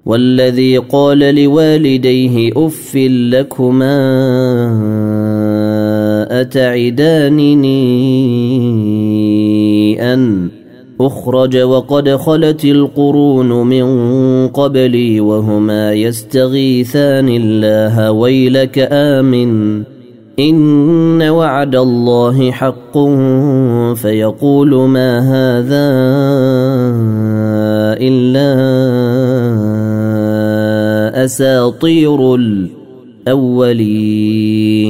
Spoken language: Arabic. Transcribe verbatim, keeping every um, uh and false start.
والذي قال لوالديه أف لكما أتعدانني أن أخرج وقد خلت القرون من قبلي وهما يستغيثان الله ويلك آمن إن وعد الله حق فيقول ما هذا إلا أساطير الأولين.